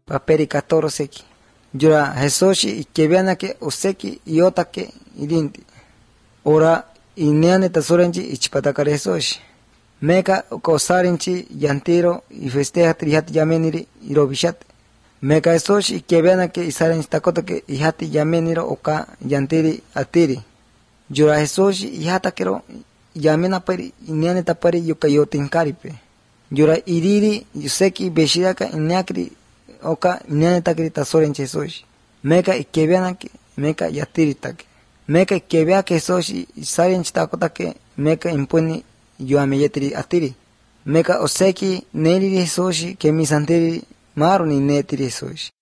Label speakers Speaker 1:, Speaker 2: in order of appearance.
Speaker 1: paperi 14 ki. Yura Jesoshi ikebiana que oseki iota que irinti. Ora ineane tasorenchi ichipatakare Jesoshi. Meka kosarinchi yantiro y festeja trihati yameniri irobishate. Meka Jesoshi ikebiana que isarenchi takota que ihati yameniro oka yantiri atiri. Yura Jesoshi ihatakero yamena pari ineane tapari yokayotinkaripe. Yura iriri yuseki beshiraka ineakri oka ineane takri tasorenchi Jesoshi. Meka ikebiana que meka yatiri take. Meka ikebia que Jesoshi isarenchi takota que meka impuni yuameyetiri atiri. Meka oseki neriri Jesoshi que misantiri maru ni netiri Jesoshi.